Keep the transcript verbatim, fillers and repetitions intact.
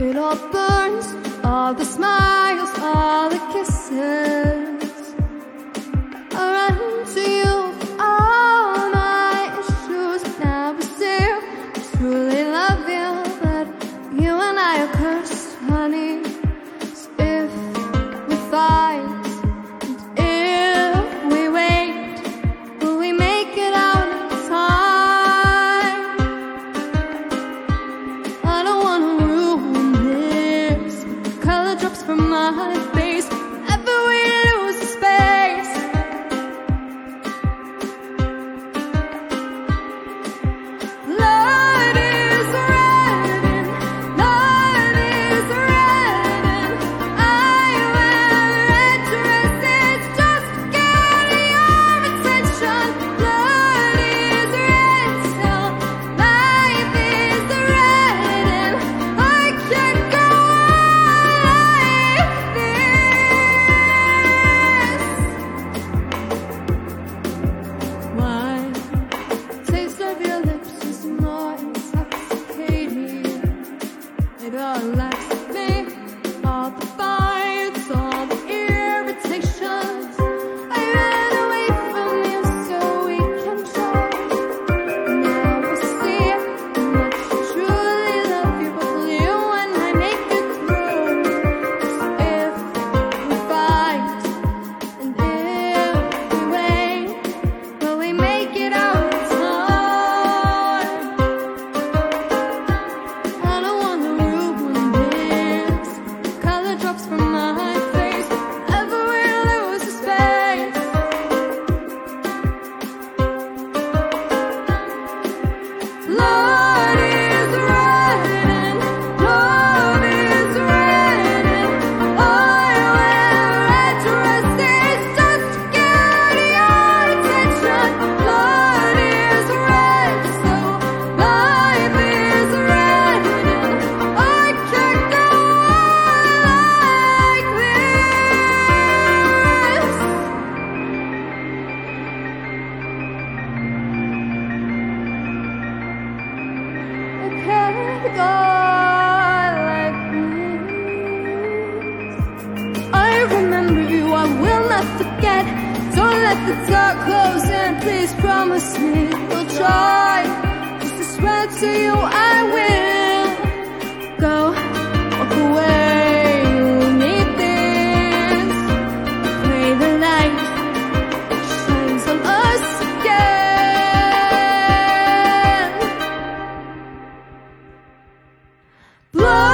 It all burns, all the smiles, all the kisses. I run to you for all my issues. Now I still truly love you, but you and I are cursed, honey. So if we fight, and if we wait, will we make it out in time? I don't wanna ruin this. Color drops from my face whenever we lose the space. Blood is red and love is red, and I wear red dresses just to get your attention. Blood is red, so life is red, and I can't go on like this. My taste of your lips is more intoxicating. It all lacks me, all the fights, all the irritations. I ran away from you so we can talk. Now I see how much I truly love you, both you and I make it through. So if we fight, and if we wait, will we make it out in time? I don't wanna ruin this. Color drops from my face whenever we lose the space. Blood is red and love is red, and I wear red dresses just to get your attention. Blood is red, so life is red, and I can't go on like this. I can't go on like this. I remember you, I will not forget. Don't let the dark close in, please promise me you'll try. Just to swear to you I will go, walk away. You need this. Pray the light shines on us again. Blood